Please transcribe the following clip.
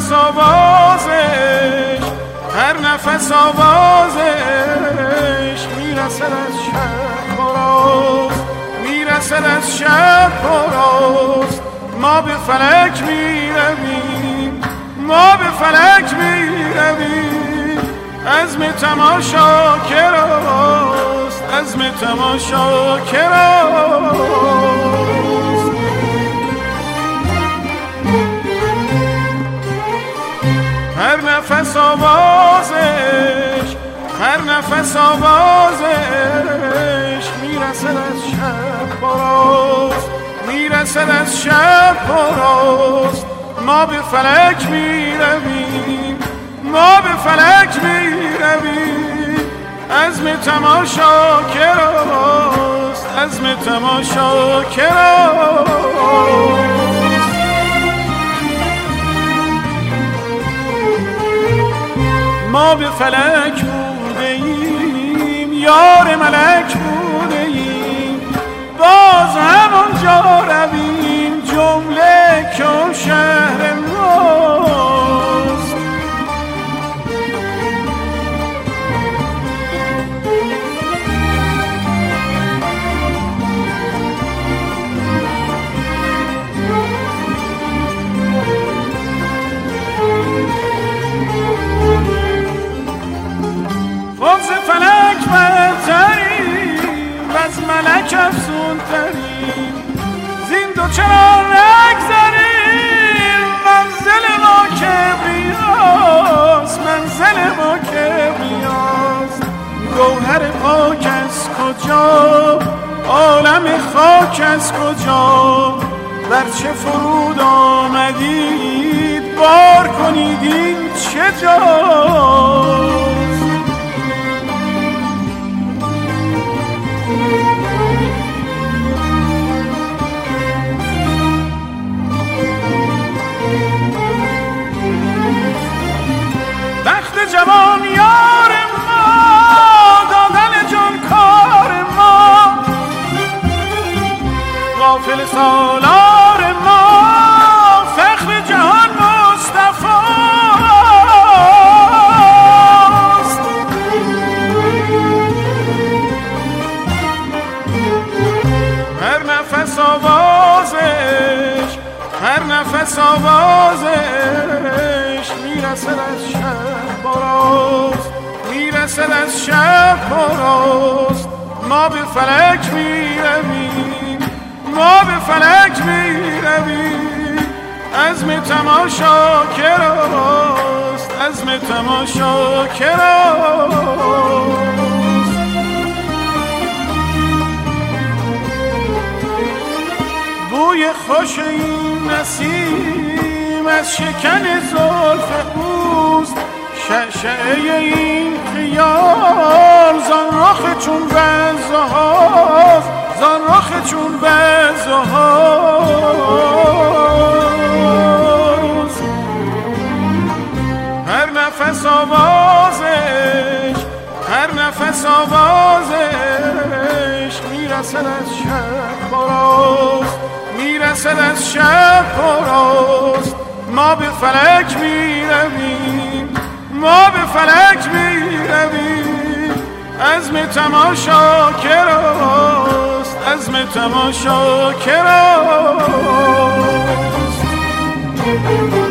نفس آوازش، هر نفس آوازش میرسد از شب پراست، میرسد از شب پراست. ما به فلک میرویم، ما به فلک میرویم، عزم تماشا کراست، عزم تماشا کراست. هر نفس آوازش، هر نفس آوازش میرسد از شب پراست، میرسد از شب پراست. ما به فلک میرویم، ما به فلک میرویم، عزم تماشا کراست، عزم تماشا کراست. ما به فلک بوده ایم، یار ملک بوده ایم، باز همانجا رویم، جمله که شهر ماست. فوز فلک برتریم، از ملک افزون تریم، زین دو چرا نگذریم، منزل ما کبریاست، منزل ما کبریاست. گوهر پاک از کجا، عالم خاک از کجا، بر چه فرود آمدید، بار کنید این چه جاست. بخت جوان یار ما، دادن جان کار ما، غافل سالار ما، فخر جهان مصطفاست. هر نفس آوازش، هر نفس آوازش میرسد از شب پراست، میرسد از شب پراست. ما به فلک میرویم، ما به فلک میرویم، عزم تماشا کراست، عزم تماشا کراست. بوی خوش این نسیم از شکن زلف اوست، شعشعه این خیال زان رخ چون وزه هاست، زان رخ چون وزه هاست. هر نفس آوازش، هر نفس آوازش میرسد از شب پراست، میرسد از شب پراست. ما به فلک میرویم، ما به فلک میرویم، عزم تماشا کراست، عزم تماشا کراست.